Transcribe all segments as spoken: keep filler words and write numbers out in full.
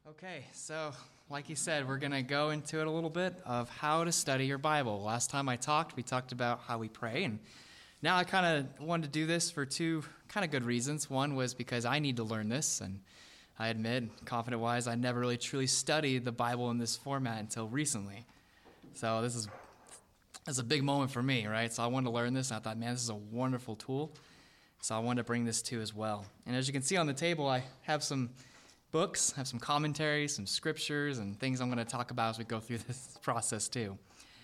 Okay, so like you said, we're going to go into it a little bit of how to study your Bible. Last time I talked, we talked about how we pray, and now I kind of wanted to do this for two kind of good reasons. One was because I need to learn this, and I admit, confident-wise, I never really truly studied the Bible in this format until recently. So this is, this is a big moment for me, right? So I wanted to learn this, and I thought, man, this is a wonderful tool. So I wanted to bring this to you as well. And as you can see on the table, I have some books, have some commentaries, some scriptures, and things I'm going to talk about as we go through this process too.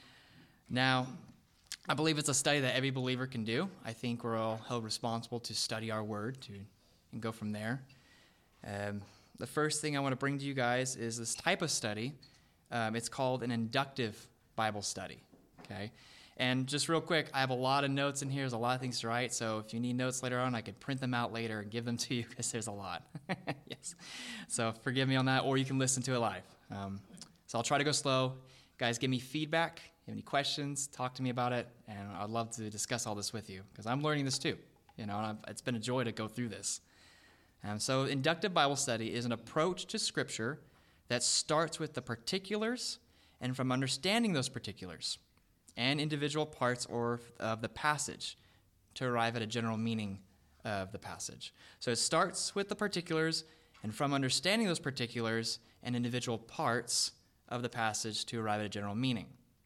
Now, I believe it's a study that every believer can do. I think we're all held responsible to study our word to, and go from there. Um, the first thing I want to bring to you guys is this type of study. Um, it's called an inductive Bible study. Okay, and just real quick, I have a lot of notes in here. There's a lot of things to write, so if you need notes later on, I could print them out later and give them to you because there's a lot. Yes, so forgive me on that, or you can listen to it live. Um, so I'll try to go slow. Guys, give me feedback. If you have any questions, talk to me about it, and I'd love to discuss all this with you because I'm learning this too. You know, and I've, it's been a joy to go through this. Um, so inductive Bible study is an approach to Scripture that starts with the particulars and from understanding those particulars and individual parts or of the passage to arrive at a general meaning of the passage. So it starts with the particulars and from understanding those particulars and individual parts of the passage to arrive at a general meaning.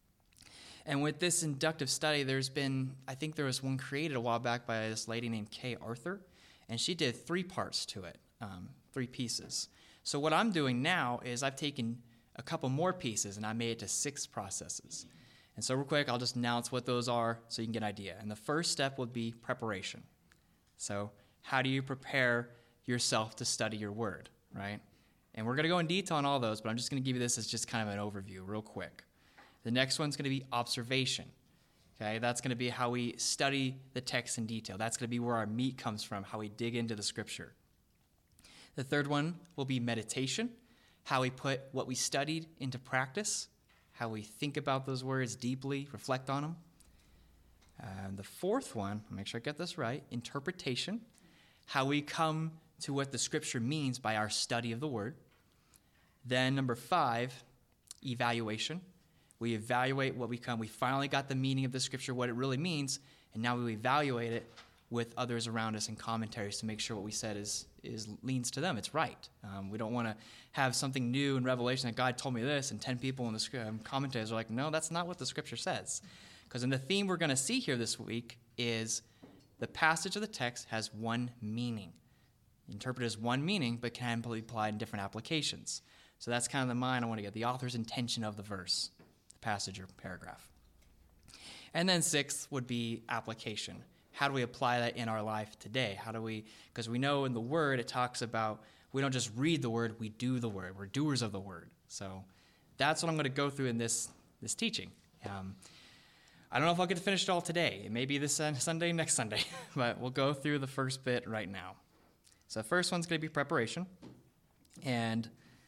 And with this inductive study, there's been, I think there was one created a while back by this lady named Kay Arthur, and she did three parts to it, um, three pieces. So what I'm doing now is I've taken a couple more pieces and I made it to six processes. And so real quick, I'll just announce what those are so you can get an idea. And the first step would be preparation. So how do you prepare yourself to study your word, right? And we're going to go in detail on all those, but I'm just going to give you this as just kind of an overview real quick. The next one's going to be observation. Okay, that's going to be how we study the text in detail. That's going to be where our meat comes from, how we dig into the scripture. The third one will be meditation, how we put what we studied into practice, how we think about those words deeply, reflect on them. And the fourth one, I'll make sure I get this right, interpretation, how we come to what the scripture means by our study of the word. Then number five, evaluation. We evaluate what we come. We finally got the meaning of the scripture, what it really means, and now we evaluate it with others around us in commentaries to make sure what we said is is leans to them. It's right. Um, we don't want to have something new in Revelation that God told me this, and ten people in the um, commentaries are like, no, that's not what the scripture says. Because in the theme we're going to see here this week is the passage of the text has one meaning. Interpreted as one meaning, but can be applied in different applications. So that's kind of the mind I want to get, the author's intention of the verse, the passage or paragraph. And then sixth would be application. How do we apply that in our life today? How do we, because we know in the Word it talks about we don't just read the Word, we do the Word. We're doers of the Word. So that's what I'm going to go through in this, this teaching. Um, I don't know if I'll get to finish it all today. It may be this Sunday, next Sunday, but we'll go through the first bit right now. So the first one's going to be preparation. And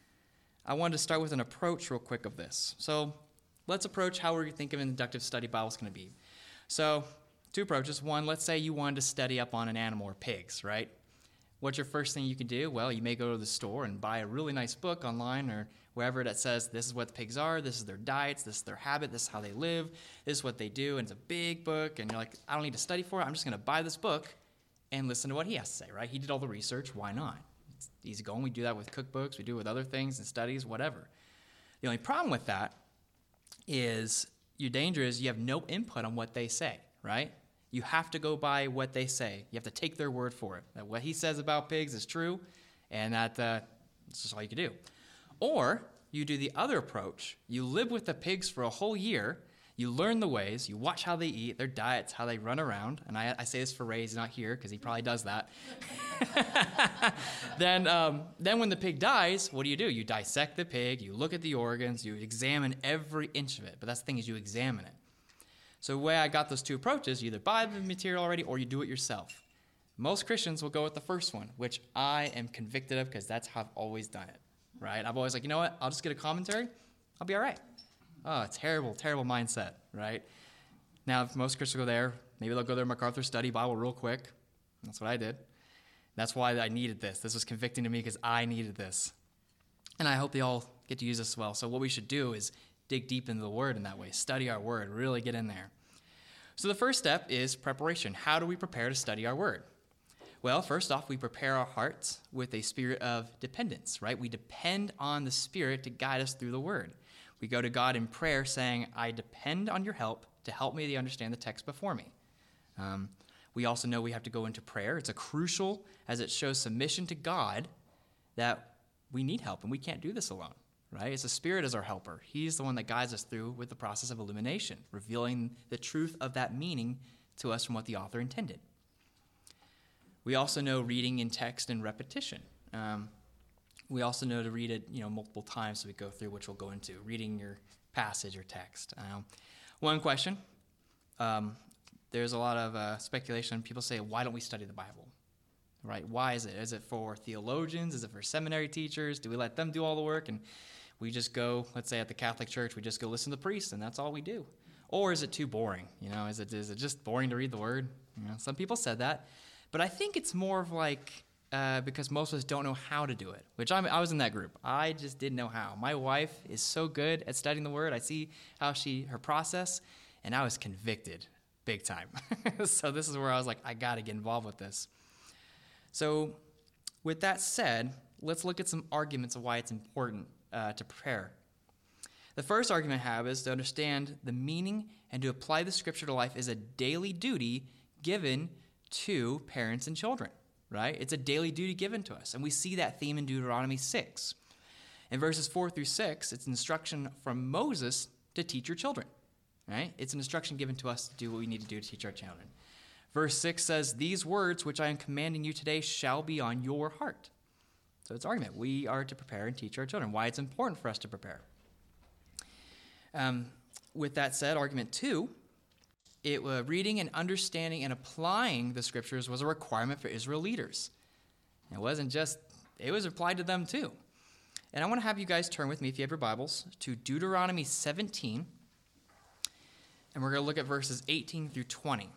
I wanted to start with an approach real quick of this. So let's approach how we think of an inductive study Bible is going to be. So two approaches. One, let's say you wanted to study up on an animal or pigs, right? What's your first thing you can do? Well, you may go to the store and buy a really nice book online or wherever that says this is what the pigs are, this is their diets, this is their habit, this is how they live, this is what they do, and it's a big book, and you're like, I don't need to study for it, I'm just going to buy this book and listen to what he has to say, right? He did all the research, why not? It's easy going. We do that with cookbooks, we do it with other things and studies, whatever. The only problem with that is your danger is you have no input on what they say, right? You have to go by what they say. You have to take their word for it. That what he says about pigs is true, and that uh, that's just all you can do. Or you do the other approach. You live with the pigs for a whole year. You learn the ways. You watch how they eat, their diets, how they run around. And I, I say this for Ray. He's not here because he probably does that. then, um, then when the pig dies, what do you do? You dissect the pig. You look at the organs. You examine every inch of it. But that's the thing is you examine it. So the way I got those two approaches, you either buy the material already or you do it yourself. Most Christians will go with the first one, which I am convicted of because that's how I've always done it, right? I've always like, you know what? I'll just get a commentary. I'll be all right. Oh, terrible, terrible mindset, right? Now, if most Christians go there, maybe they'll go there MacArthur Study Bible real quick. That's what I did. That's why I needed this. This was convicting to me because I needed this. And I hope they all get to use this well. So what we should do is dig deep into the Word in that way, study our Word, really get in there. So the first step is preparation. How do we prepare to study our Word? Well, first off, we prepare our hearts with a spirit of dependence, right? We depend on the Spirit to guide us through the Word. We go to God in prayer saying, I depend on your help to help me to understand the text before me. Um, we also know we have to go into prayer. It's a crucial, as it shows submission to God, that we need help, and we can't do this alone, right? It's the Spirit as our helper. He's the one that guides us through with the process of illumination, revealing the truth of that meaning to us from what the author intended. We also know reading in text and repetition. Um, we also know to read it, you know, multiple times as we go through, which we'll go into, reading your passage or text. Um, one question, um, there's a lot of uh, speculation. People say, why don't we study the Bible? Right? Why is it? Is it for theologians? Is it for seminary teachers? Do we let them do all the work and we just go, let's say at the Catholic Church, we just go listen to the priest and that's all we do? Or is it too boring? You know, is it is it just boring to read the Word? You know, some people said that. But I think it's more of like, uh, because most of us don't know how to do it, which I'm, I was in that group. I just didn't know how. My wife is so good at studying the Word. I see how she, her process, and I was convicted big time. So this is where I was like, I got to get involved with this. So with that said, let's look at some arguments of why it's important uh, to prepare. The first argument I have is to understand the meaning and to apply the Scripture to life is a daily duty given to parents and children, right? It's a daily duty given to us, and we see that theme in Deuteronomy six. In verses four through six, it's an instruction from Moses to teach your children, right? It's an instruction given to us to do what we need to do to teach our children. Verse six says, these words which I am commanding you today shall be on your heart. So it's an argument. We are to prepare and teach our children. Why it's important for us to prepare. Um, with that said, argument two, it uh, reading and understanding and applying the Scriptures was a requirement for Israel leaders. It wasn't just, it was applied to them too. And I want to have you guys turn with me, if you have your Bibles, to Deuteronomy seventeen. And we're going to look at verses eighteen through twenty.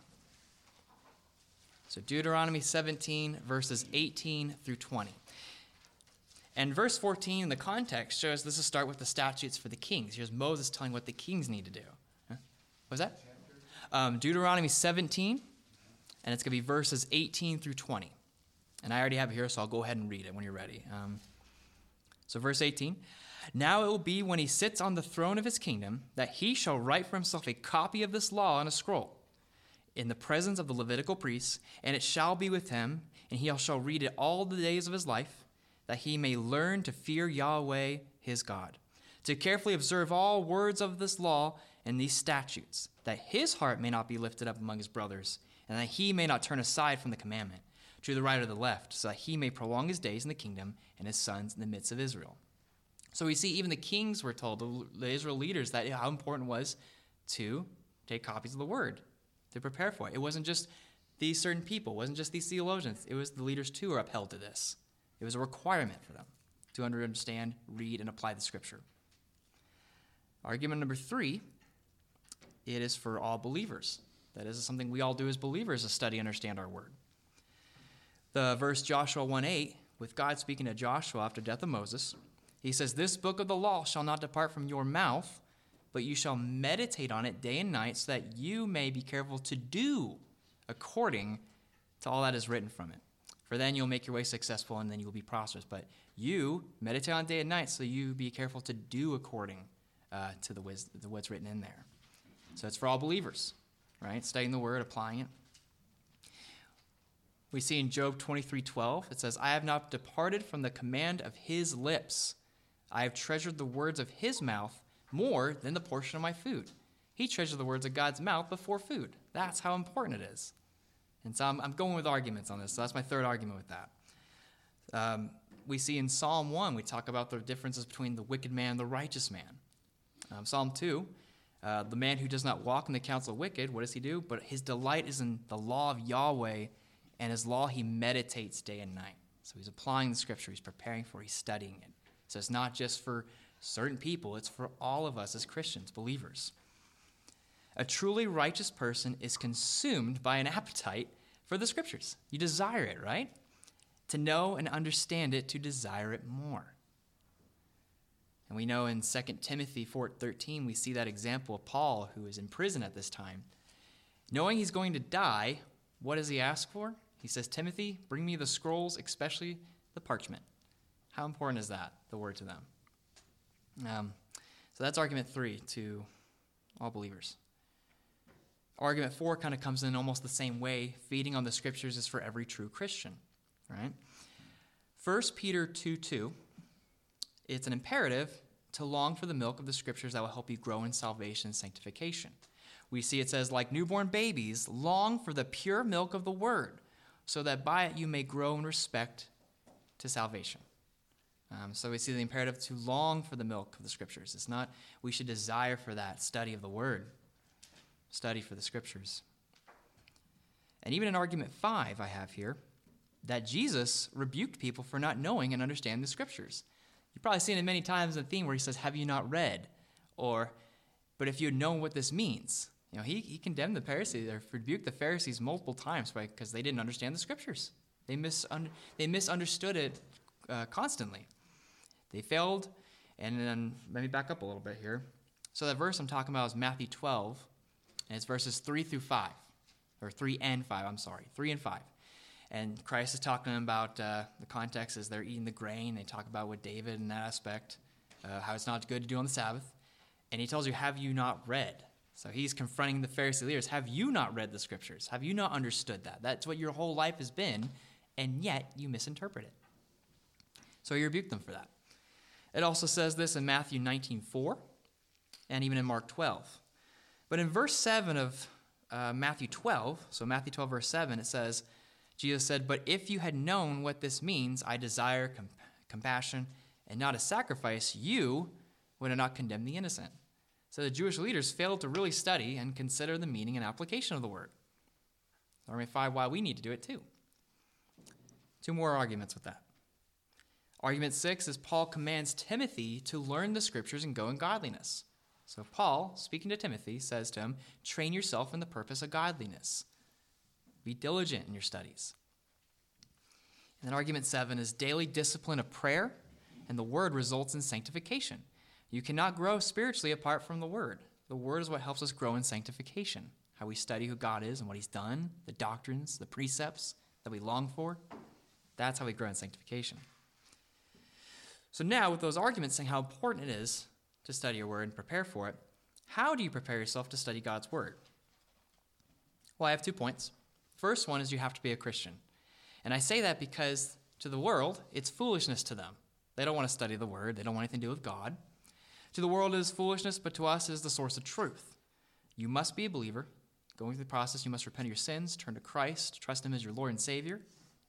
So Deuteronomy seventeen, verses eighteen through twenty. And verse fourteen in the context shows this is start with the statutes for the kings. Here's Moses telling what the kings need to do. Huh? What was that? Um, Deuteronomy seventeen, and it's going to be verses eighteen through twenty. And I already have it here, so I'll go ahead and read it when you're ready. Um, so verse eighteen, now it will be when he sits on the throne of his kingdom that he shall write for himself a copy of this law on a scroll in the presence of the Levitical priests, and it shall be with him, and he shall read it all the days of his life, that he may learn to fear Yahweh his God, to carefully observe all words of this law and these statutes, that his heart may not be lifted up among his brothers, and that he may not turn aside from the commandment to the right or the left, so that he may prolong his days in the kingdom and his sons in the midst of Israel. So we see even the kings were told, the Israel leaders, that how important it was to take copies of the word, to prepare for it. It wasn't just these certain people, it wasn't just these theologians, it was the leaders too who were upheld to this. It was a requirement for them to understand, read, and apply the Scripture. Argument number three, it is for all believers. That is something we all do as believers, to study and understand our word. The verse Joshua one eight, with God speaking to Joshua after the death of Moses, he says, this book of the law shall not depart from your mouth, but you shall meditate on it day and night, so that you may be careful to do according to all that is written from it. For then you'll make your way successful, and then you'll be prosperous. But you meditate on it day and night, so you be careful to do according uh, to the, wis- the what's written in there. So it's for all believers, right? Studying the word, applying it. We see in Job twenty-three twelve, it says, I have not departed from the command of his lips. I have treasured the words of his mouth more than the portion of my food. He treasured the words of God's mouth before food. That's how important it is. And so I'm, I'm going with arguments on this. So that's my third argument with that. Um, we see in Psalm one, we talk about the differences between the wicked man and the righteous man. Um, Psalm two, uh, the man who does not walk in the counsel of wicked, what does he do? But his delight is in the law of Yahweh, and his law he meditates day and night. So he's applying the Scripture. He's preparing for it. He's studying it. So it's not just for certain people. It's for all of us as Christians, believers. A truly righteous person is consumed by an appetite for the Scriptures. You desire it, right? To know and understand it, to desire it more. And we know in Second Timothy four thirteen, we see that example of Paul, who is in prison at this time. Knowing he's going to die, what does he ask for? He says, Timothy, bring me the scrolls, especially the parchment. How important is that, the word to them? Um, so that's argument three to all believers. Argument four kind of comes in almost the same way. Feeding on the scriptures is for every true Christian, right? First Peter two two, it's an imperative to long for the milk of the scriptures that will help you grow in salvation and sanctification. We see it says, like newborn babies, long for the pure milk of the word, so that by it you may grow in respect to salvation. Um, so we see the imperative to long for the milk of the scriptures. It's not, we should desire for that study of the word, study for the scriptures. And even in argument five I have here, that Jesus rebuked people for not knowing and understanding the scriptures. You've probably seen it many times in the theme where he says, have you not read? Or, but if you had known what this means. You know, he, he condemned the Pharisees, or rebuked the Pharisees multiple times because they didn't understand the scriptures. They, misun- they misunderstood it uh, constantly. They failed, and then let me back up a little bit here. So that verse I'm talking about is Matthew twelve, and it's verses three through five, or three and five, I'm sorry, three and five. And Christ is talking about, uh, the context is they're eating the grain. They talk about what David in that aspect, uh, how it's not good to do on the Sabbath. And he tells you, have you not read? So he's confronting the Pharisee leaders. Have you not read the scriptures? Have you not understood that? That's what your whole life has been, and yet you misinterpret it. So he rebuked them for that. It also says this in Matthew nineteen four, and even in Mark twelve. But in verse seven of uh, Matthew twelve, so Matthew twelve, verse seven, it says, Jesus said, but if you had known what this means, I desire com- compassion and not a sacrifice, you would have not condemned the innocent. So the Jewish leaders failed to really study and consider the meaning and application of the word. Argument five, why we need to do it too. Two more arguments with that. Argument six is Paul commands Timothy to learn the scriptures and go in godliness. So Paul, speaking to Timothy, says to him, train yourself in the purpose of godliness. Be diligent in your studies. And then argument seven is daily discipline of prayer, and the word results in sanctification. You cannot grow spiritually apart from the word. The word is what helps us grow in sanctification, how we study who God is and what he's done, the doctrines, the precepts that we long for. That's how we grow in sanctification. So now, with those arguments saying how important it is to study your word and prepare for it, how do you prepare yourself to study God's word? Well, I have two points. First one is you have to be a Christian. And I say that because to the world, it's foolishness to them. They don't want to study the word. They don't want anything to do with God. To the world, it is foolishness, but to us, it is the source of truth. You must be a believer. Going through the process, you must repent of your sins, turn to Christ, trust him as your Lord and Savior.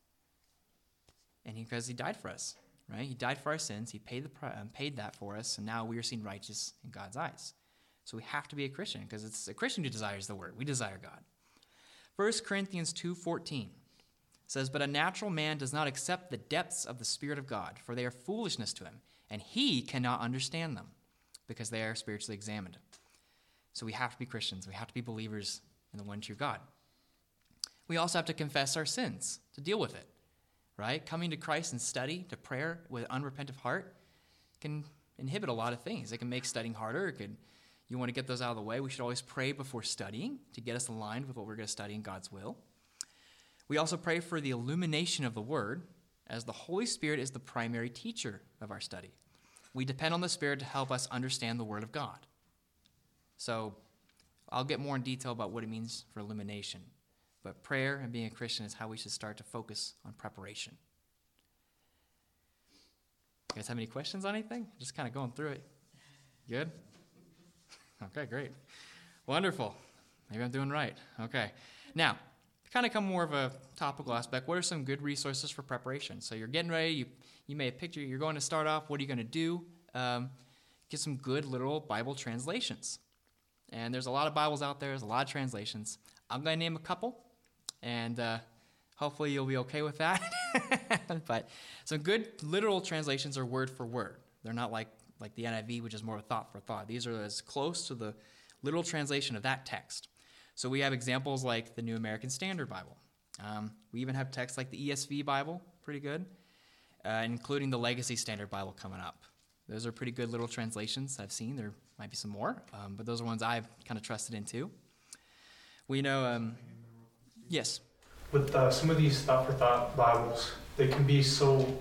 And he, because he died for us, right? He died for our sins. He paid, the, um, paid that for us, and now we are seen righteous in God's eyes. So we have to be a Christian, because it's a Christian who desires the word. We desire God. First Corinthians two fourteen says, but a natural man does not accept the depths of the Spirit of God, for they are foolishness to him, and he cannot understand them, because they are spiritually examined. So we have to be Christians. We have to be believers in the one true God. We also have to confess our sins to deal with it, right? Coming to Christ and study, to prayer with an unrepentant heart can inhibit a lot of things. It can make studying harder. It could, you want to get those out of the way. We should always pray before studying to get us aligned with what we're going to study in God's will. We also pray for the illumination of the word, as the Holy Spirit is the primary teacher of our study. We depend on the Spirit to help us understand the word of God. So I'll get more in detail about what it means for illumination. But prayer and being a Christian is how we should start to focus on preparation. You guys have any questions on anything? Just kind of going through it. Good? Okay, great. Wonderful. Maybe I'm doing right. Okay. Now, to kind of come more of a topical aspect, what are some good resources for preparation? So you're getting ready, you, you may have picture, you're going to start off, what are you going to do? Um, get some good literal Bible translations. And there's a lot of Bibles out there, there's a lot of translations. I'm going to name a couple, and uh, hopefully you'll be okay with that. But some good literal translations are word for word. They're not like, like the N I V, which is more of thought for thought. These are as close to the literal translation of that text. So we have examples like the New American Standard Bible. Um, we even have texts like the E S V Bible, pretty good, uh, including the Legacy Standard Bible coming up. Those are pretty good little translations I've seen. There might be some more, um, but those are ones I've kind of trusted in too. We know, um, yes? With uh, some of these thought for thought Bibles, they can be so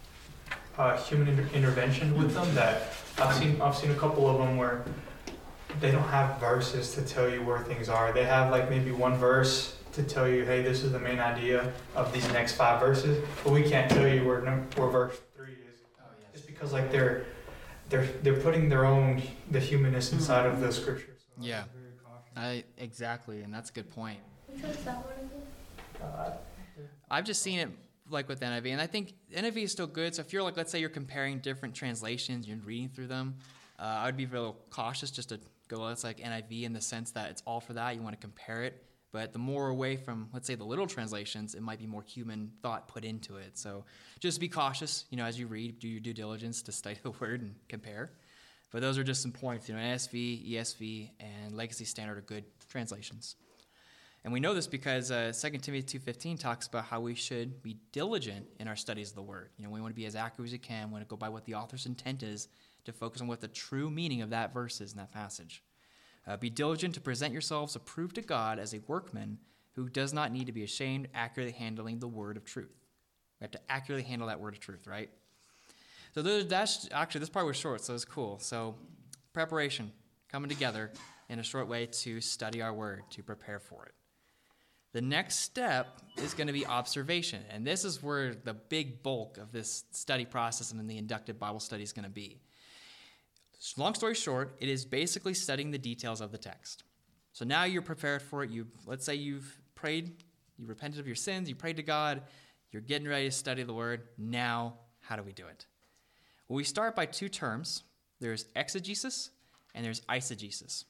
uh, human inter- intervention with them that I've seen I've seen a couple of them where they don't have verses to tell you where things are. They have like maybe one verse to tell you, hey, this is the main idea of these next five verses, but we can't tell you where where verse three is. Oh, yes. Just because like they're they're they're putting their own the humanness inside of the scripture. So yeah, I exactly, and that's a good point. Which one's that one again? Uh, I've just seen it like with N I V, and I think N I V is still good. So if you're like, let's say you're comparing different translations, you're reading through them, uh, I would be real cautious just to go, let's like N I V in the sense that it's all for that. You want to compare it. But the more away from, let's say, the literal translations, it might be more human thought put into it. So just be cautious, you know, as you read, do your due diligence to study the word and compare. But those are just some points. You know, N S V, E S V, and Legacy Standard are good translations. And we know this because uh, Second Timothy two fifteen talks about how we should be diligent in our studies of the word. You know, we want to be as accurate as we can. We want to go by what the author's intent is to focus on what the true meaning of that verse is in that passage. Uh, be diligent to present yourselves approved to God as a workman who does not need to be ashamed, accurately handling the word of truth. We have to accurately handle that word of truth, right? So those, that's actually, this part was short, so it's cool. So preparation, coming together in a short way to study our word, to prepare for it. The next step is going to be observation, and this is where the big bulk of this study process and in the inductive Bible study is going to be. Long story short, it is basically studying the details of the text. So now you're prepared for it. You, let's say you've prayed, you repented of your sins, you prayed to God, you're getting ready to study the word. Now, how do we do it? Well, we start by two terms. There's exegesis and there's eisegesis.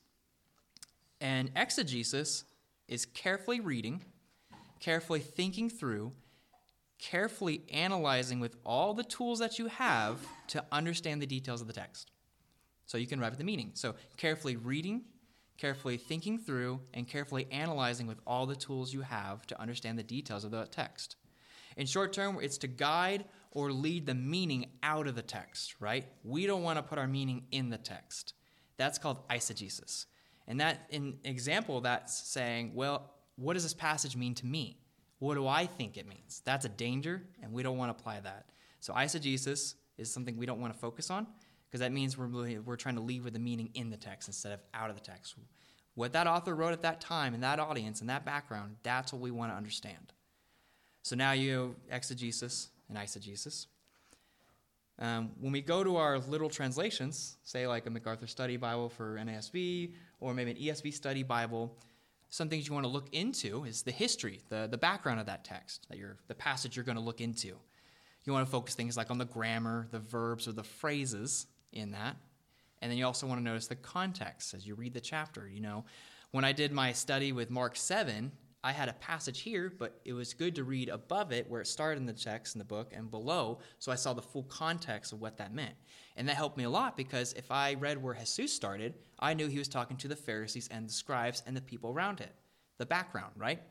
And exegesis is carefully reading, carefully thinking through, carefully analyzing with all the tools that you have to understand the details of the text. So you can arrive at the meaning. So carefully reading, carefully thinking through, and carefully analyzing with all the tools you have to understand the details of the text. In short term, it's to guide or lead the meaning out of the text, right? We don't want to put our meaning in the text. That's called eisegesis. And that, in example, that's saying, well, what does this passage mean to me? What do I think it means? That's a danger, and we don't want to apply that. So eisegesis is something we don't want to focus on, because that means we're really, we're trying to leave with the meaning in the text instead of out of the text. What that author wrote at that time, in that audience, in that background, that's what we want to understand. So now you have exegesis and eisegesis. Um, when we go to our literal translations, say like a MacArthur Study Bible for N A S B, or maybe an E S V Study Bible, some things you want to look into is the history, the, the background of that text, that you're, the passage you're going to look into. You want to focus things like on the grammar, the verbs, or the phrases in that. And then you also want to notice the context as you read the chapter. You know, when I did my study with Mark seven, I had a passage here, but it was good to read above it where it started in the text in the book and below, so I saw the full context of what that meant. And that helped me a lot because if I read where Jesus started, I knew he was talking to the Pharisees and the scribes and the people around it, the background, right?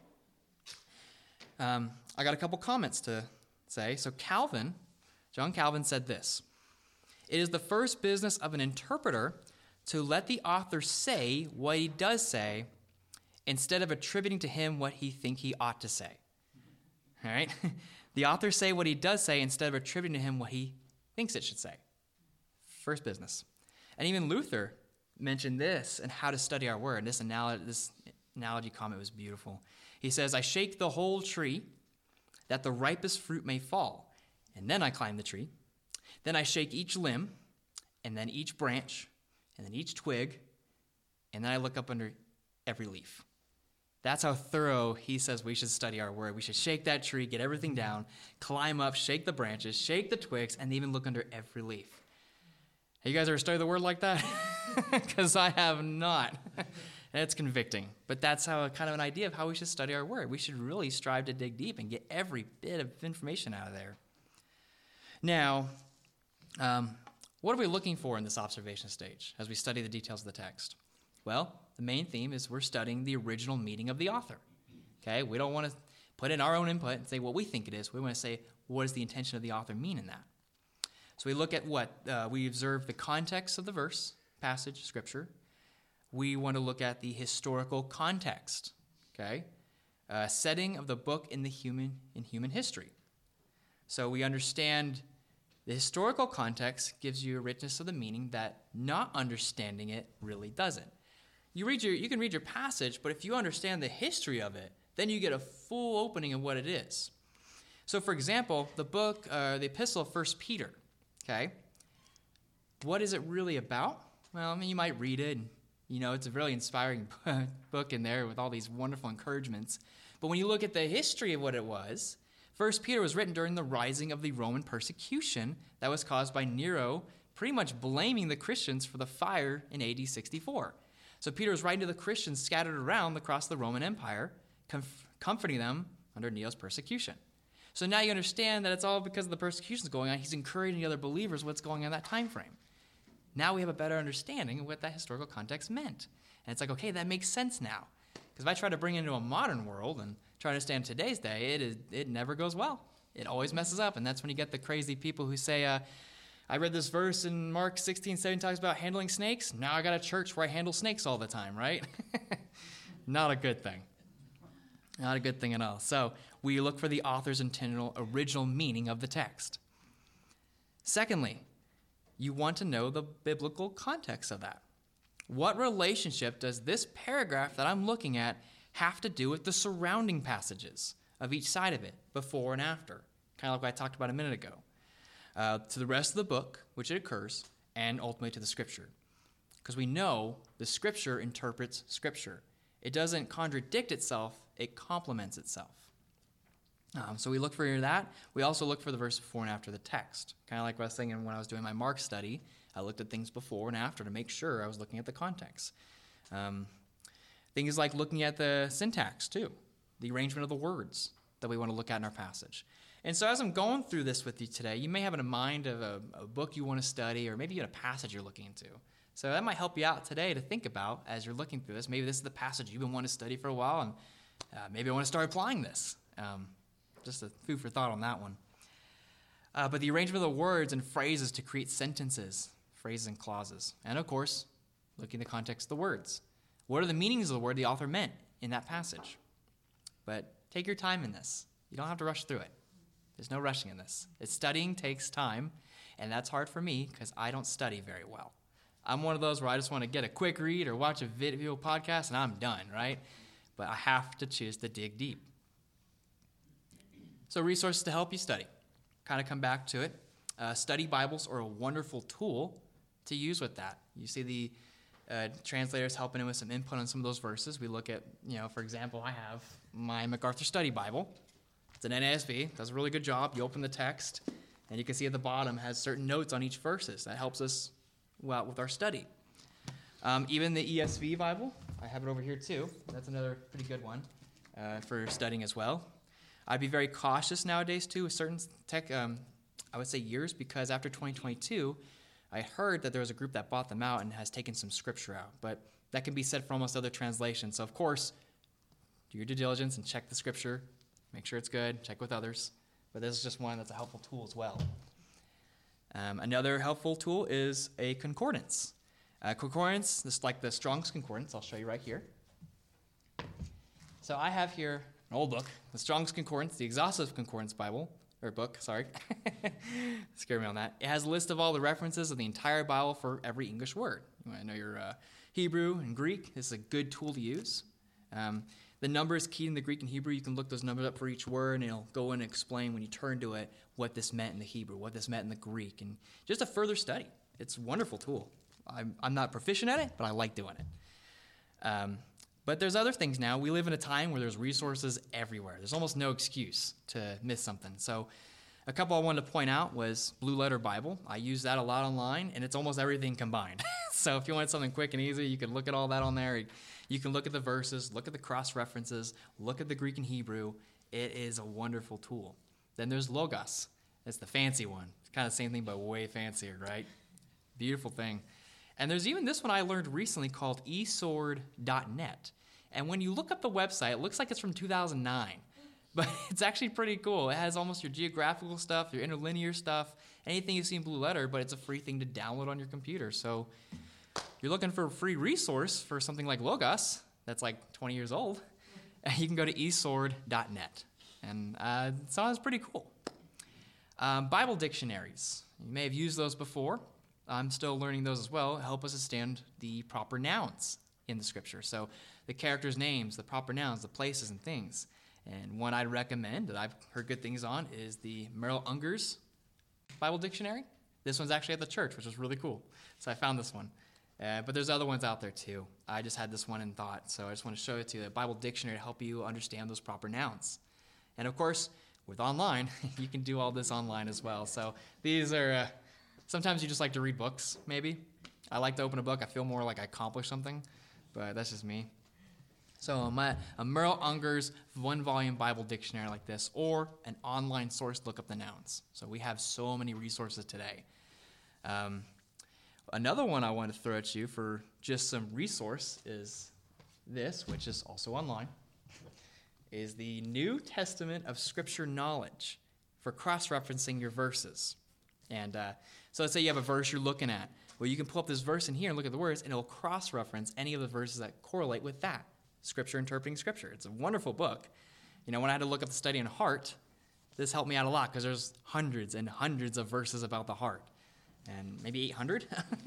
Um, I got a couple comments to say. So Calvin, John Calvin said this: "It is the first business of an interpreter to let the author say what he does say instead of attributing to him what he think he ought to say." All right? The author say what he does say instead of attributing to him what he thinks it should say. First business. And even Luther mentioned this and how to study our word. This analogy, this analogy comment was beautiful. He says, "I shake the whole tree that the ripest fruit may fall, and then I climb the tree. Then I shake each limb, and then each branch, and then each twig, and then I look up under every leaf." That's how thorough he says we should study our word. We should shake that tree, get everything down, climb up, shake the branches, shake the twigs, and even look under every leaf. Have you guys ever studied the word like that? Because I have not. And it's convicting. But that's how kind of an idea of how we should study our word. We should really strive to dig deep and get every bit of information out of there. Now, um, what are we looking for in this observation stage as we study the details of the text? Well, the main theme is we're studying the original meaning of the author. Okay, we don't want to put in our own input and say what we think it is. We want to say, what does the intention of the author mean in that? So we look at what? Uh, we observe the context of the verse, passage, scripture. We want to look at the historical context, okay? Uh, setting of the book in the human in human history. So we understand the historical context gives you a richness of the meaning that not understanding it really doesn't. You read your, you can read your passage, but if you understand the history of it, then you get a full opening of what it is. So, for example, the book, uh, the epistle of First Peter, okay? What is it really about? Well, I mean, you might read it, and, you know, it's a really inspiring book in there with all these wonderful encouragements. But when you look at the history of what it was, First Peter was written during the rising of the Roman persecution that was caused by Nero pretty much blaming the Christians for the fire in A D sixty-four. So Peter was writing to the Christians scattered around across the Roman Empire, comf- comforting them under Nero's persecution. So now you understand that it's all because of the persecutions going on. He's encouraging the other believers what's going on in that time frame. Now we have a better understanding of what that historical context meant. And it's like, okay, that makes sense now. Because if I try to bring it into a modern world and try to understand today's day, it is it never goes well. It always messes up. And that's when you get the crazy people who say, uh, I read this verse in Mark sixteen, seventeen talks about handling snakes. Now I got a church where I handle snakes all the time, right? Not a good thing. Not a good thing at all. So we look for the author's intentional original meaning of the text. Secondly, you want to know the biblical context of that. What relationship does this paragraph that I'm looking at have to do with the surrounding passages of each side of it, before and after? Kind of like what I talked about a minute ago. Uh, to the rest of the book, which it occurs, and ultimately to the Scripture. Because we know the Scripture interprets Scripture. It doesn't contradict itself, it complements itself. Um, so we look for that. We also look for the verse before and after the text. Kind of like what I was saying when I was doing my Mark study. I looked at things before and after to make sure I was looking at the context. Um, things like looking at the syntax, too. The arrangement of the words that we want to look at in our passage. And so as I'm going through this with you today, you may have in mind of a, a book you want to study, or maybe you have a passage you're looking into. So that might help you out today to think about as you're looking through this. Maybe this is the passage you've been wanting to study for a while, and uh, maybe I want to start applying this. Um, just a food for thought on that one. Uh, but the arrangement of the words and phrases to create sentences, phrases and clauses. And of course, looking at the context of the words. What are the meanings of the word the author meant in that passage? But take your time in this. You don't have to rush through it. There's no rushing in this. It's studying takes time, and that's hard for me because I don't study very well. I'm one of those where I just want to get a quick read or watch a video podcast and I'm done, right? But I have to choose to dig deep. So resources to help you study. Kind of come back to it. Uh, study Bibles are a wonderful tool to use with that. You see the uh, translators helping in with some input on some of those verses. We look at, you know, for example, I have my MacArthur Study Bible. It's an N A S B, does a really good job. You open the text, and you can see at the bottom has certain notes on each verses. That helps us well with our study. Um, even the E S V Bible, I have it over here too. That's another pretty good one uh, for studying as well. I'd be very cautious nowadays too with certain tech, um, I would say years, because after twenty twenty-two, I heard that there was a group that bought them out and has taken some scripture out. But that can be said for almost other translations. So of course, do your due diligence and check the scripture. Make sure it's good. Check with others. But this is just one that's a helpful tool as well. Um, another helpful tool is a concordance. Uh, concordance, this is like the Strong's Concordance. I'll show you right here. So I have here an old book, the Strong's Concordance, the Exhaustive Concordance Bible, or book, sorry. Scared me on that. It has a list of all the references of the entire Bible for every English word. You want to know your uh, Hebrew and Greek. This is a good tool to use. Um, The numbers keyed in the Greek and Hebrew, you can look those numbers up for each word, and it'll go in and explain when you turn to it what this meant in the Hebrew, what this meant in the Greek, and just a further study. It's a wonderful tool. I'm, I'm not proficient at it, but I like doing it. Um, but there's other things now. We live in a time where there's resources everywhere. There's almost no excuse to miss something. So a couple I wanted to point out was Blue Letter Bible. I use that a lot online, and it's almost everything combined. So if you wanted something quick and easy, you can look at all that on there. You can look at the verses, look at the cross-references, look at the Greek and Hebrew. It is a wonderful tool. Then there's Logos. It's the fancy one. It's kind of the same thing, but way fancier, right? Beautiful thing. And there's even this one I learned recently called e sword dot net. And when you look up the website, it looks like it's from two thousand nine. But it's actually pretty cool. It has almost your geographical stuff, your interlinear stuff. anything you see in Blue Letter, but it's a free thing to download on your computer. So you're looking for a free resource for something like Logos that's like twenty years old, you can go to e sword dot net. And uh, it sounds pretty cool. Um, Bible dictionaries. You may have used those before. I'm still learning those as well. Help us understand the proper nouns in the scripture. So the characters' names, the proper nouns, the places and things. And one I'd recommend that I've heard good things on is the Merrill Unger's Bible Dictionary. This one's actually at the church, which is really cool. So I found this one. Uh, but there's other ones out there too. I just had this one in thought, so I just want to show it to you. The Bible Dictionary to help you understand those proper nouns. And of course, with online, you can do all this online as well. So these are, uh, sometimes you just like to read books, maybe. I like to open a book. I feel more like I accomplished something, but that's just me. So my, a Merrill Unger's one-volume Bible dictionary like this, or an online source to look up the nouns. So we have so many resources today. Um, Another one I want to throw at you for just some resource is this, which is also online, is the New Testament of Scripture Knowledge for cross-referencing your verses. And uh, so let's say you have a verse you're looking at. Well, you can pull up this verse in here and look at the words, and it'll cross-reference any of the verses that correlate with that. Scripture Interpreting Scripture. It's a wonderful book. You know, when I had to look up the study in heart, this helped me out a lot because there's hundreds and hundreds of verses about the heart. And maybe eight hundred.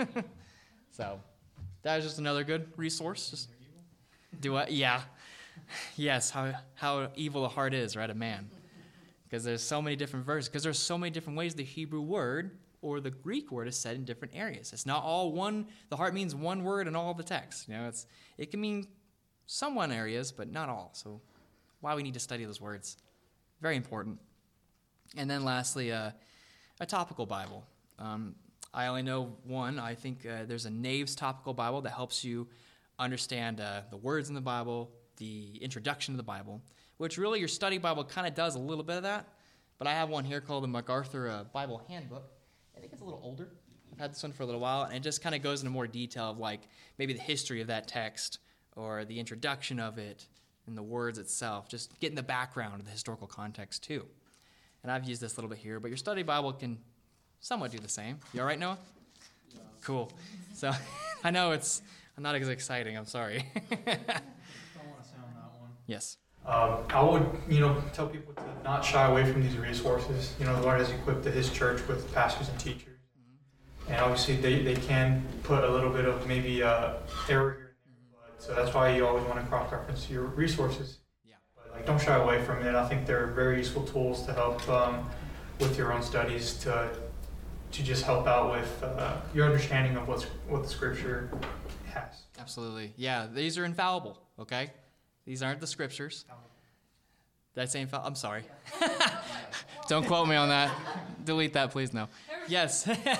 So that is just another good resource. Just do what? Yeah. Yes, how how evil the heart is, right, of man. Because there's so many different verses. Because there's so many different ways the Hebrew word or the Greek word is said in different areas. It's not all one. The heart means one word in all of the text. You know, it's it can mean some one areas, but not all. So why we need to study those words. Very important. And then lastly, uh, a topical Bible. Um, I only know one. I think uh, there's a Nave's Topical Bible that helps you understand uh, the words in the Bible, the introduction to the Bible, which really your study Bible kind of does a little bit of that. But I have one here called the MacArthur uh, Bible Handbook. I think it's a little older. I've had this one for a little while, and it just kind of goes into more detail of like maybe the history of that text or the introduction of it and the words itself, just getting the background of the historical context too. And I've used this a little bit here, but your study Bible can somewhat do the same. You all right, Noah? Yeah. Cool. So I know it's not as exciting. I'm sorry. I don't want to sound that one. Yes. Um, I would, you know, tell people to not shy away from these resources. You know, the Lord has equipped His church with pastors and teachers. Mm-hmm. And obviously they, they can put a little bit of maybe uh, error here and there. But, so that's why you always want to cross-reference your resources. Yeah. But like, don't shy away from it. I think they're very useful tools to help um, with your own studies to to just help out with uh, your understanding of what's what the Scripture has. Absolutely. Yeah, these are infallible, okay? These aren't the Scriptures. Did I say infallible? I'm sorry. Don't quote me on that. Delete that, please, no. Yes. Yeah.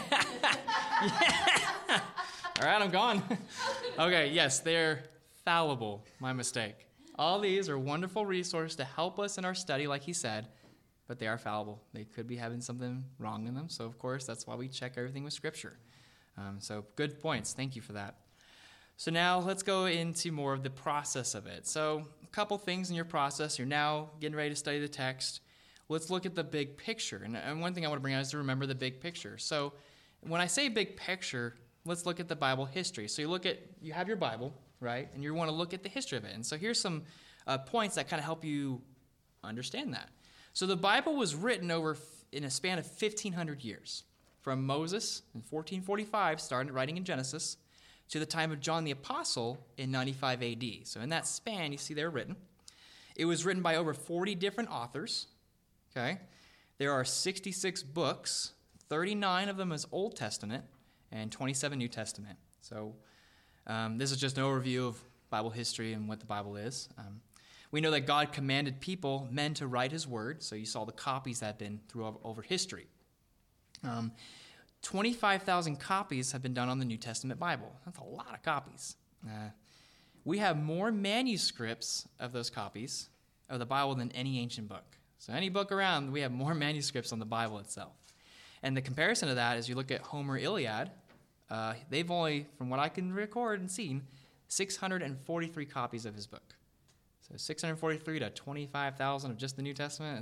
All right, I'm gone. Okay, yes, they're fallible. My mistake. All these are wonderful resources to help us in our study, like he said, but they are fallible. They could be having something wrong in them. So, of course, that's why we check everything with Scripture. Um, so, good points. Thank you for that. So now let's go into more of the process of it. So, a couple things in your process. You're now getting ready to study the text. Let's look at the big picture. And, and one thing I want to bring out is to remember the big picture. So, when I say big picture, let's look at the Bible history. So, you look at, you have your Bible, right? And you want to look at the history of it. And so, here's some uh, points that kind of help you understand that. So the Bible was written over in a span of fifteen hundred years, from Moses in fourteen forty-five, started writing in Genesis, to the time of John the Apostle in ninety-five A D. So in that span, you see they're written. It was written by over forty different authors. Okay, there are sixty-six books, thirty-nine of them is Old Testament, and twenty-seven New Testament. So um, this is just an overview of Bible history and what the Bible is. Um, We know that God commanded people, men, to write His word. So you saw the copies that have been through over history. Um, twenty-five thousand copies have been done on the New Testament Bible. That's a lot of copies. Uh, we have more manuscripts of those copies of the Bible than any ancient book. So any book around, we have more manuscripts on the Bible itself. And the comparison to that is you look at Homer Iliad. Uh, they've only, from what I can record and seen, six hundred forty-three copies of his book. So six hundred forty-three to twenty-five thousand of just the New Testament, it's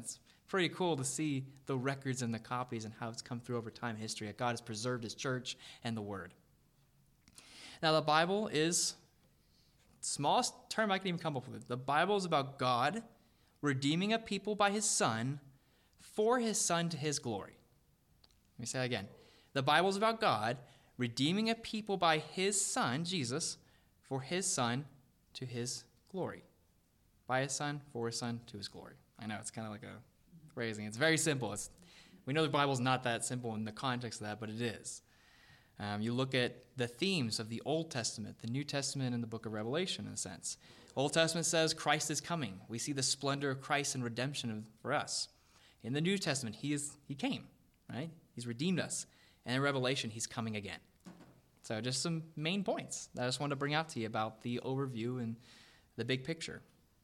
pretty cool to see the records and the copies and how it's come through over time in history. That God has preserved his church and the word. Now, the Bible is the smallest term I can even come up with. The Bible is about God redeeming a people by his Son for his Son to his glory. Let me say that again. The Bible is about God redeeming a people by his Son, Jesus, for his Son to his glory. By his Son, for his Son, to his glory. I know, it's kind of like a phrasing. It's very simple. It's, we know the Bible's not that simple in the context of that, but it is. Um, you look at the themes of the Old Testament, the New Testament, and the book of Revelation, in a sense. Old Testament says Christ is coming. We see the splendor of Christ and redemption of, for us. In the New Testament, he is he came, right? He's redeemed us. And in Revelation, he's coming again. So just some main points that I just wanted to bring out to you about the overview and the big picture.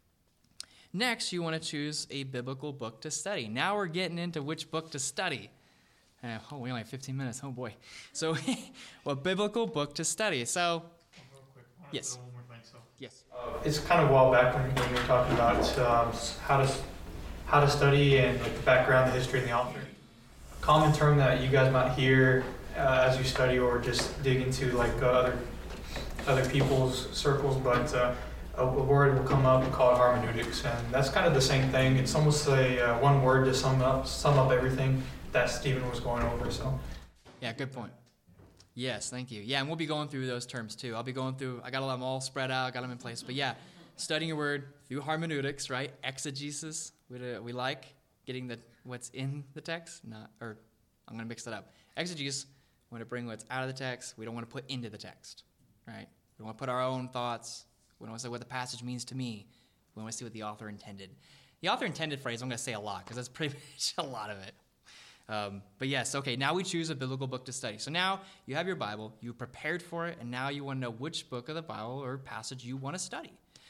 Next, you want to choose a biblical book to study. Now we're getting into which book to study. Uh, oh, we only have fifteen minutes. Oh, boy. So, what biblical book to study? So, Real quick, I wanna yes. throw one more thing, so. Yes. Uh, it's kind of a while back when, when we were talking about um, how to how to study and like the background, the history, and the author. A common term that you guys might hear uh, as you study or just dig into like uh, other other people's circles, but uh, a, a word will come up and call it hermeneutics, and that's kind of the same thing. It's almost a uh, one word to sum up sum up everything that Stephen was going over. So. Yeah, good point. Yes, thank you. Yeah, and we'll be going through those terms too. I'll be going through, I got them all spread out, got them in place. But yeah, studying a word through hermeneutics, right? Exegesis, we, we like getting the what's in the text, not, or I'm going to mix that up. Exegesis, we want to bring what's out of the text. We don't want to put into the text, right? We want to put our own thoughts. We don't want to say what the passage means to me. We want to see what the author intended. The author intended phrase, I'm going to say a lot because that's pretty much a lot of it. Um, but yes, okay, now we choose a biblical book to study. So now you have your Bible, you prepared for it, and now you want to know which book of the Bible or passage you want to study.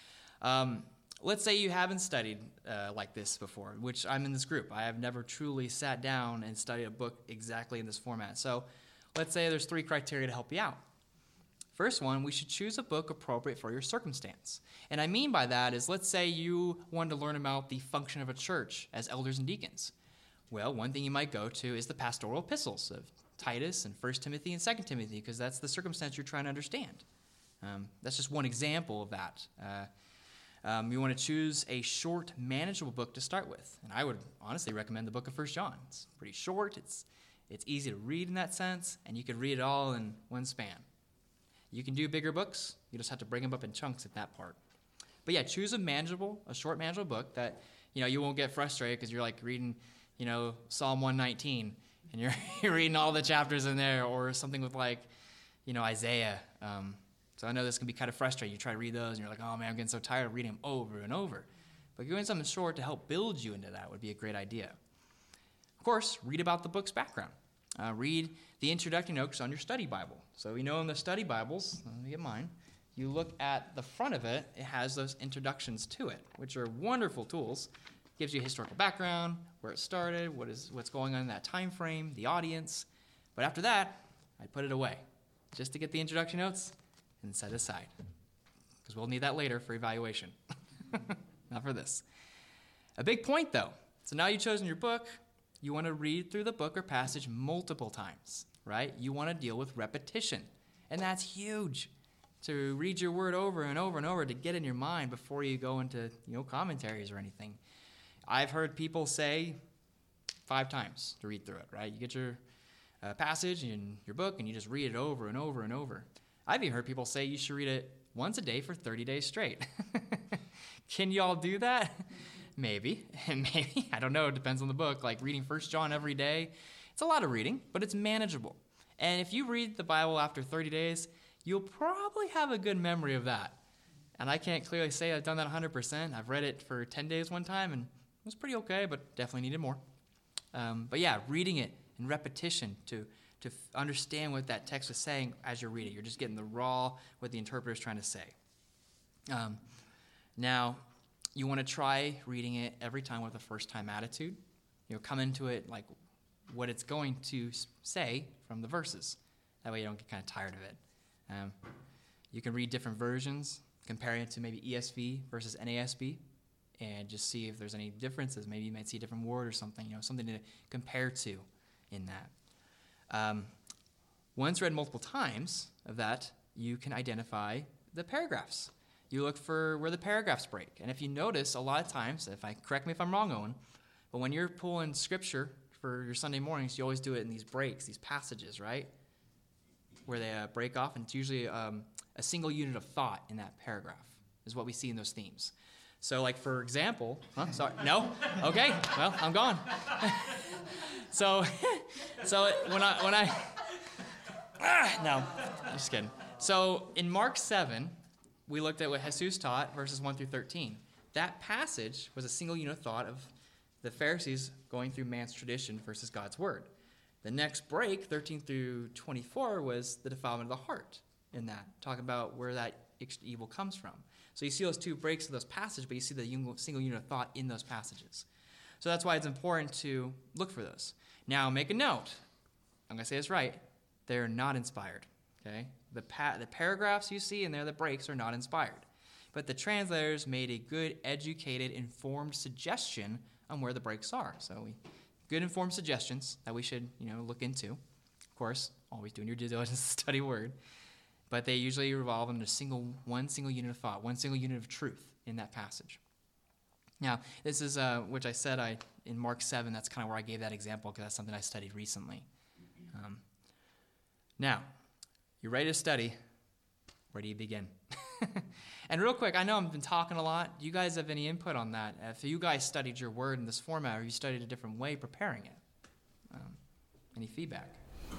Um, let's say you haven't studied uh, like this before, which I'm in this group. I have never truly sat down and studied a book exactly in this format. So let's say there's three criteria to help you out. First one, we should choose a book appropriate for your circumstance. And I mean by that is, let's say you wanted to learn about the function of a church as elders and deacons. Well, one thing you might go to is the pastoral epistles of Titus and First Timothy and Second Timothy, because that's the circumstance you're trying to understand. Um, that's just one example of that. Uh, um, you want to choose a short, manageable book to start with. And I would honestly recommend the book of First John. It's pretty short, it's, it's easy to read in that sense, and you can read it all in one span. You can do bigger books, you just have to bring them up in chunks at that part. But yeah, choose a manageable, a short, manageable book that, you know, you won't get frustrated because you're like reading, you know, Psalm one nineteen, and you're, you're reading all the chapters in there, or something with like, you know, Isaiah. Um, so I know this can be kind of frustrating. You try to read those, and you're like, oh man, I'm getting so tired of reading them over and over. But doing something short to help build you into that would be a great idea. Of course, read about the book's background. Uh, read the introductory notes on your study Bible. So you know in the study Bibles, let me get mine, you look at the front of it, it has those introductions to it, which are wonderful tools. Gives you a historical background, where it started, what is what's going on in that time frame, the audience. But after that, I put it away, just to get the introduction notes and set it aside, because we'll need that later for evaluation. Not for this. A big point, though. So now you've chosen your book. You want to read through the book or passage multiple times, right? You want to deal with repetition, and that's huge. To read your word over and over and over to get in your mind before you go into, you know, commentaries or anything. I've heard people say five times to read through it, right? You get your uh, passage in your book and you just read it over and over and over. I've even heard people say you should read it once a day for thirty days straight. Can y'all do that? Maybe. Maybe. I don't know. It depends on the book. Like reading First John every day, it's a lot of reading, but it's manageable. And if you read the Bible after thirty days, you'll probably have a good memory of that. And I can't clearly say I've done that one hundred percent. I've read it for ten days one time, and it was pretty okay, but definitely needed more. Um, but yeah, reading it in repetition to, to f- understand what that text is saying as you're reading. You're just getting the raw, what the interpreter is trying to say. Um, now, you want to try reading it every time with a first-time attitude. You know, come into it like what it's going to say from the verses. That way you don't get kind of tired of it. Um, you can read different versions, comparing it to maybe E S V versus N A S B. and just see if there's any differences. Maybe you might see a different word or something, you know, something to compare to in that. Um, once read multiple times of that, you can identify the paragraphs. You look for where the paragraphs break. And if you notice, a lot of times, if I correct me if I'm wrong, Owen, but when you're pulling scripture for your Sunday mornings, you always do it in these breaks, these passages, right? Where they uh, break off, and it's usually um, a single unit of thought in that paragraph is what we see in those themes. So, like, for example, huh? Sorry, no? Okay, well, I'm gone. so, so when I, when I, ah, no, I'm just kidding. So, in Mark seven, we looked at what Jesus taught, verses one through thirteen. That passage was a single unit of thought of the Pharisees going through man's tradition versus God's word. The next break, thirteen through twenty-four, was the defilement of the heart in that, talking about where that evil comes from. So you see those two breaks of those passages, but you see the single unit of thought in those passages. So that's why it's important to look for those. Now, make a note. I'm going to say this right. They're not inspired, okay? The, pa- the paragraphs you see in there, the breaks, are not inspired. But the translators made a good, educated, informed suggestion on where the breaks are. So we, good, informed suggestions that we should, you know, look into. Of course, always doing your due diligence to study word. But they usually revolve into single, one single unit of thought, one single unit of truth in that passage. Now, this is, uh, which I said I in Mark seven, that's kind of where I gave that example because that's something I studied recently. Um, now, you're ready to study. Where do you begin? And real quick, I know I've been talking a lot. Do you guys have any input on that? If you guys studied your word in this format or you studied a different way preparing it, um, any feedback?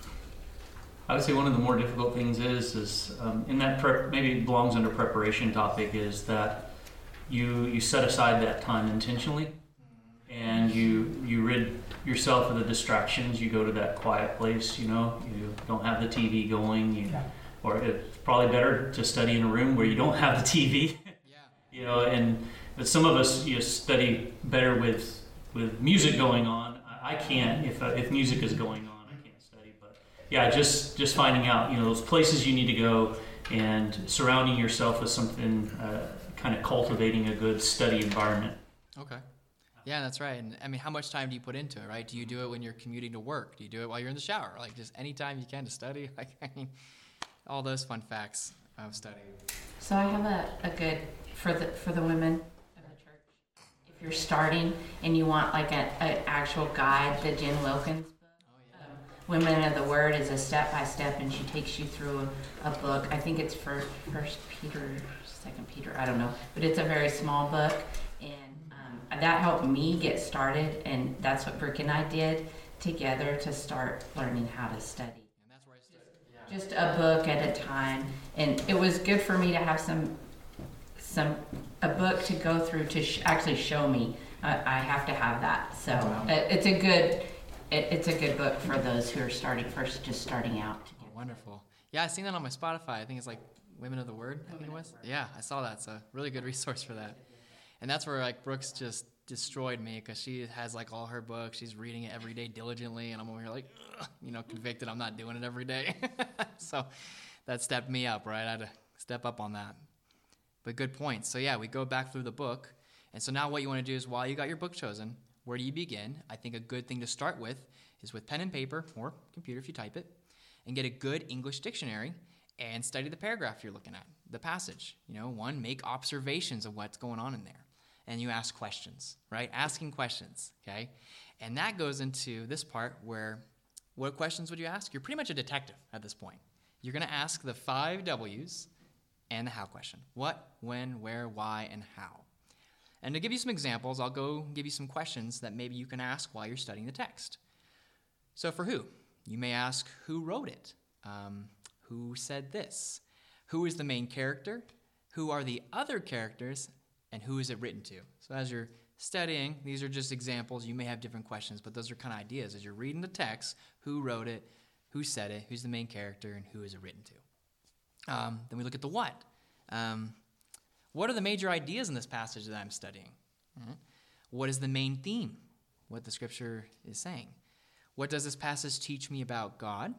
I would say one of the more difficult things is, is um, in that prep, maybe it belongs under preparation topic, is that you you set aside that time intentionally, and you you rid yourself of the distractions. You go to that quiet place. You know, you don't have the T V going. You, Yeah. Or it's probably better to study in a room where you don't have the T V. Yeah. You know, and but some of us you know, study better with with music going on. I, I can't if uh, if music is going on. Yeah, just just finding out, you know, those places you need to go and surrounding yourself with something, uh, kind of cultivating a good study environment. Okay. Yeah, that's right. And I mean, how much time do you put into it, right? Do you do it when you're commuting to work? Do you do it while you're in the shower? Like, just any time you can to study? Like, I mean, all those fun facts of studying. So I have a, a good, for the for the women of the church, if you're starting and you want like an actual guide, the Jen Wilkins, Women of the Word is a step-by-step, and she takes you through a, a book. I think it's First, First Peter, Second Peter, I don't know. But it's a very small book, and um, that helped me get started, and that's what Brooke and I did together to start learning how to study. And that's where I started. Yeah. Just a book at a time, and it was good for me to have some, some a book to go through to sh- actually show me. Uh, I have to have that, so Wow. it, it's a good... It, it's a good book for those who are starting first, just starting out. Oh, wonderful. Yeah, I seen that on my Spotify. I think it's like Women of the Word, I think it was. Yeah, I saw that. It's a really good resource for that. And that's where like Brooks just destroyed me because she has like all her books. She's reading it every day diligently, and I'm over here like, ugh, you know, convicted I'm not doing it every day. So that stepped me up, right? I had to step up on that. But good point. So yeah, we go back through the book. And so now what you want to do is while you got your book chosen, where do you begin? I think a good thing to start with is with pen and paper, or computer if you type it, and get a good English dictionary and study the paragraph you're looking at, the passage. You know, one, make observations of what's going on in there. And you ask questions, right? Asking questions, okay? And that goes into this part where, what questions would you ask? You're pretty much a detective at this point. You're going to ask the five W's and the how question. What, when, where, why, and how. And to give you some examples, I'll go give you some questions that maybe you can ask while you're studying the text. So for who? You may ask, who wrote it? Um, who said this? Who is the main character? Who are the other characters? And who is it written to? So as you're studying, these are just examples. You may have different questions, but those are kind of ideas. As you're reading the text, who wrote it? Who said it? Who's the main character? And who is it written to? Um, then we look at the what. Um, What are the major ideas in this passage that I'm studying? Mm-hmm. What is the main theme? What the scripture is saying? What does this passage teach me about God?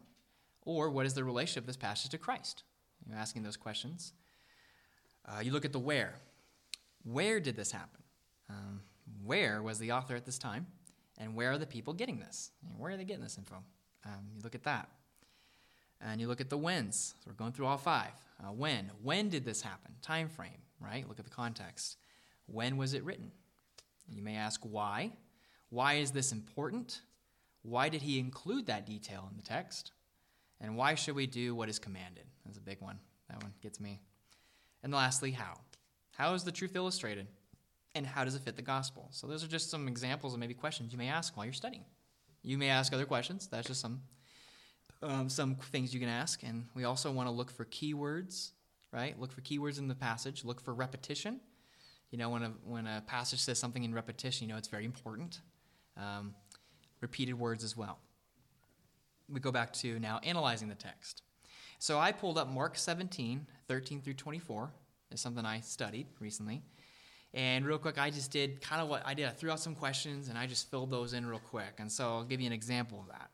Or what is the relationship of this passage to Christ? You're asking those questions. Uh, you look at the where. Where did this happen? Um, where was the author at this time? And where are the people getting this? Where are they getting this info? Um, you look at that. And you look at the whens. So we're going through all five. Uh, when? When did this happen? Time frame, right? Look at the context. When was it written? You may ask why. Why is this important? Why did he include that detail in the text? And why should we do what is commanded? That's a big one. That one gets me. And lastly, how? How is the truth illustrated? And how does it fit the gospel? So those are just some examples of maybe questions you may ask while you're studying. You may ask other questions. That's just some um, some things you can ask. And we also want to look for keywords, right? Look for keywords in the passage. Look for repetition. You know, when a, when a passage says something in repetition, you know it's very important. Um, repeated words as well. We go back to now analyzing the text. So I pulled up Mark seventeen, thirteen through twenty-four. It's something I studied recently. And real quick, I just did kind of what I did. I threw out some questions, and I just filled those in real quick. And so I'll give you an example of that.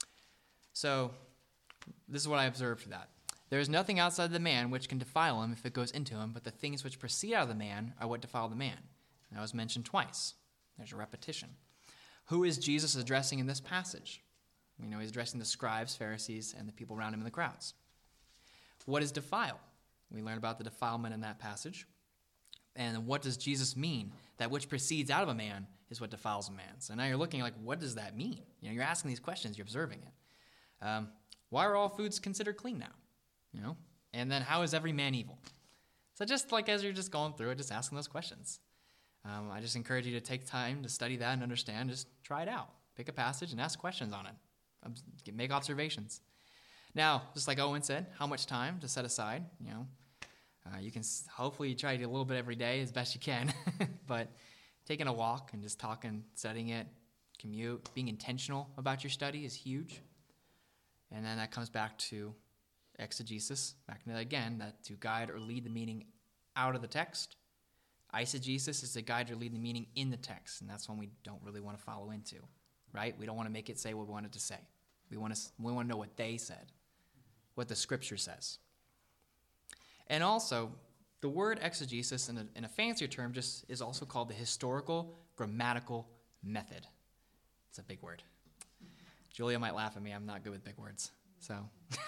So this is what I observed for that. There is nothing outside the man which can defile him if it goes into him, but the things which proceed out of the man are what defile the man. And that was mentioned twice. There's a repetition. Who is Jesus addressing in this passage? We know he's addressing the scribes, Pharisees, and the people around him in the crowds. What is defile? We learn about the defilement in that passage. And what does Jesus mean? That which proceeds out of a man is what defiles a man. So now you're looking like, what does that mean? You know, you're asking these questions, you're observing it. Um, why are all foods considered clean now? You know, and then how is every man evil? So just like as you're just going through it, just asking those questions. Um, I just encourage you to take time to study that and understand. Just try it out. Pick a passage and ask questions on it. Make observations. Now, just like Owen said, how much time to set aside? You know, uh, you can hopefully try to do a little bit every day as best you can. But taking a walk and just talking, studying it, commute, being intentional about your study is huge. And then that comes back to exegesis, back to that again, that to guide or lead the meaning out of the text. Eisegesis is to guide or lead the meaning in the text, and that's one we don't really want to follow into, right? We don't want to make it say what we want it to say. We want to we want to know what they said, what the scripture says. And also, the word exegesis in a, in a fancier term just is also called the historical grammatical method. It's a big word. Julia might laugh at me. I'm not good with big words. So,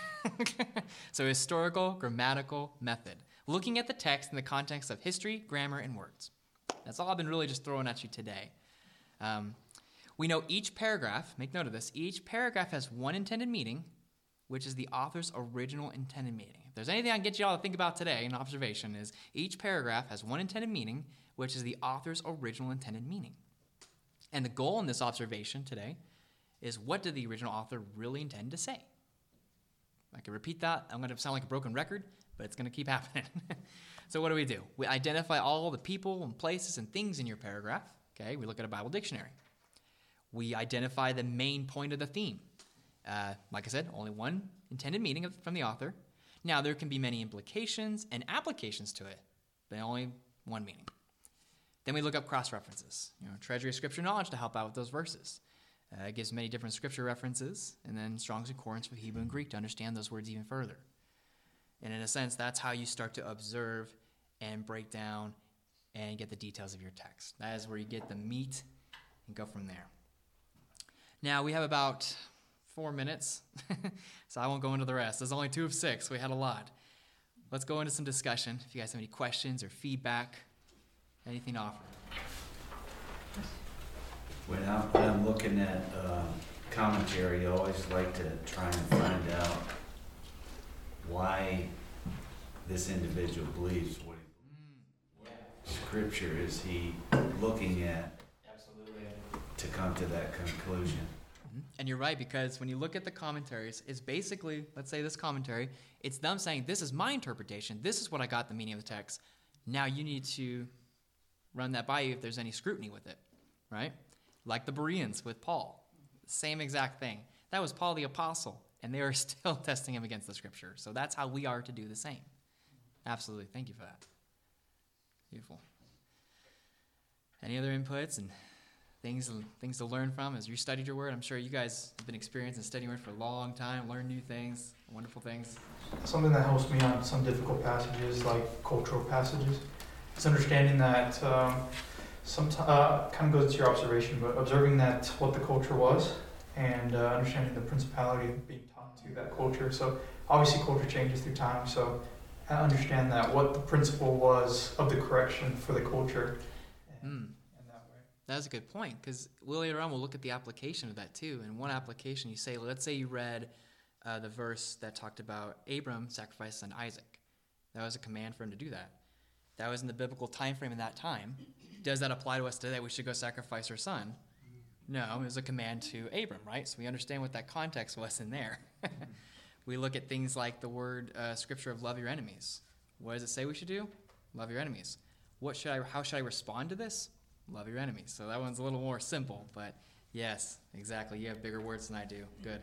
so historical grammatical method. Looking at the text in the context of history, grammar, and words. That's all I've been really just throwing at you today. Um, we know each paragraph, make note of this, each paragraph has one intended meaning, which is the author's original intended meaning. If there's anything I can get you all to think about today, an observation is each paragraph has one intended meaning, which is the author's original intended meaning. And the goal in this observation today is what did the original author really intend to say? I can repeat that. I'm going to sound like a broken record, but it's going to keep happening. So what do we do? We identify all the people and places and things in your paragraph. Okay, we look at a Bible dictionary. We identify the main point of the theme. Uh, like I said, only one intended meaning of, from the author. Now, there can be many implications and applications to it, but only one meaning. Then we look up cross-references, you know, treasury of scripture knowledge to help out with those verses. Uh, it gives many different scripture references, and then Strong's Concordance for Hebrew and Greek to understand those words even further. And in a sense, that's how you start to observe and break down and get the details of your text. That is where you get the meat and go from there. Now, we have about four minutes, so I won't go into the rest. There's only two of six. We had a lot. Let's go into some discussion. If you guys have any questions or feedback, anything to offer. When I'm, when I'm looking at um, commentary, I always like to try and find out why this individual believes what, he, what scripture is he looking at. Absolutely. To come to that conclusion. Mm-hmm. And you're right, because when you look at the commentaries, it's basically, let's say this commentary, it's them saying, this is my interpretation, this is what I got the meaning of the text. Now you need to run that by you if there's any scrutiny with it, right? Like the Bereans with Paul. Same exact thing. That was Paul the Apostle, and they are still testing him against the Scripture. So that's how we are to do the same. Absolutely. Thank you for that. Beautiful. Any other inputs and things things to learn from as you studied your Word? I'm sure you guys have been experienced in studying Word for a long time, learn new things, wonderful things. Something that helps me on some difficult passages, like cultural passages, is understanding that um, some uh, kind of goes to your observation, but observing that what the culture was and uh, understanding the principality of being taught to that culture. So obviously culture changes through time, so I understand that what the principle was of the correction for the culture. And, Mm. and that way. That's a good point, because later on we'll look at the application of that too. In one application, you say, let's say you read uh, the verse that talked about Abram sacrificed son Isaac. That was a command for him to do that. That was in the biblical time frame in that time. Does that apply to us today? We should go sacrifice our son? No, it was a command to Abram, right? So we understand what that context was in there. We look at things like the word uh, scripture of love your enemies. What does it say we should do? Love your enemies. What should I? How should I respond to this? Love your enemies. So that one's a little more simple, but yes, exactly. You have bigger words than I do. Good.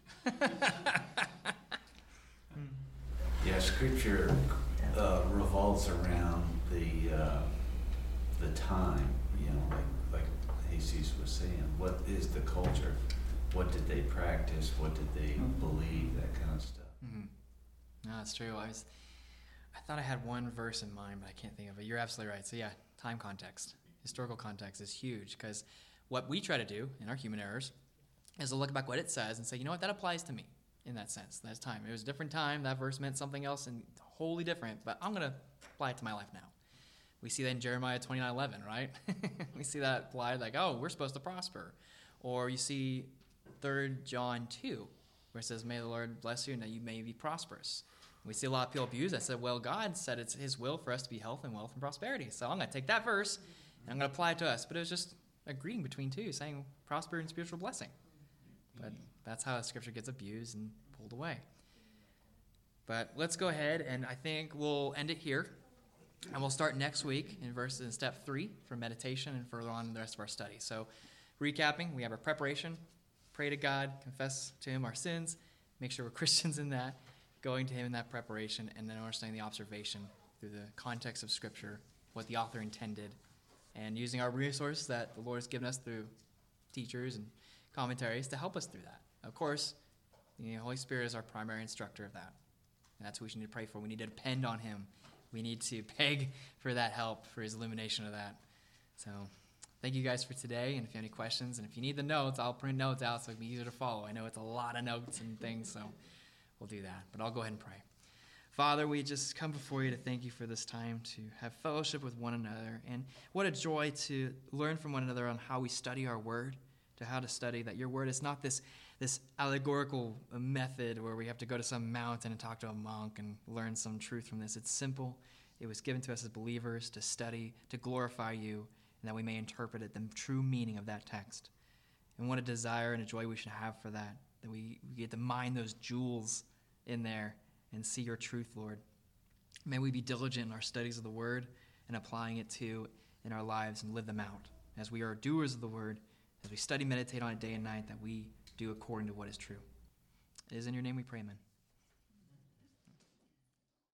Yeah, scripture uh, revolves around the uh, the time, you know, like like Jesus was saying. What is the culture? What did they practice? What did they believe? That kind of stuff. Mm-hmm. No, that's true. I was, I thought I had one verse in mind, but I can't think of it. You're absolutely right. So yeah, time context, historical context is huge, because what we try to do in our human errors is to look back what it says and say, you know what, that applies to me in that sense. That's time. It was a different time. That verse meant something else and wholly different, but I'm going to apply it to my life now. We see that in Jeremiah twenty-nine eleven, right? We see that applied like, oh, we're supposed to prosper. Or you see Third John two, where it says, may the Lord bless you and that you may be prosperous. We see a lot of people abuse that. Said, well, God said it's his will for us to be health and wealth and prosperity. So I'm going to take that verse and I'm going to apply it to us. But it was just agreeing between two, saying prosper and spiritual blessing. But that's how scripture gets abused and pulled away. But let's go ahead, and I think we'll end it here. And we'll start next week in verse in step three for meditation and further on in the rest of our study. So recapping, we have our preparation, pray to God, confess to him our sins, make sure we're Christians in that, going to him in that preparation, and then understanding the observation through the context of Scripture, what the author intended, and using our resources that the Lord has given us through teachers and commentaries to help us through that. Of course, the Holy Spirit is our primary instructor of that. And that's what we need to pray for. We need to depend on him. We need to beg for that help, for his illumination of that. So thank you guys for today. And if you have any questions, and if you need the notes, I'll print notes out so it'll be easier to follow. I know it's a lot of notes and things, so we'll do that. But I'll go ahead and pray. Father, we just come before you to thank you for this time to have fellowship with one another. And what a joy to learn from one another on how we study our word, to how to study that your word is not this, this allegorical method where we have to go to some mountain and talk to a monk and learn some truth from this. It's simple. It was given to us as believers to study, to glorify you, and that we may interpret it, the true meaning of that text. And what a desire and a joy we should have for that, that we, we get to mine those jewels in there and see your truth, Lord. May we be diligent in our studies of the word and applying it to in our lives and live them out. As we are doers of the word, as we study, meditate on it day and night, that we do according to what is true. It is in your name we pray, amen.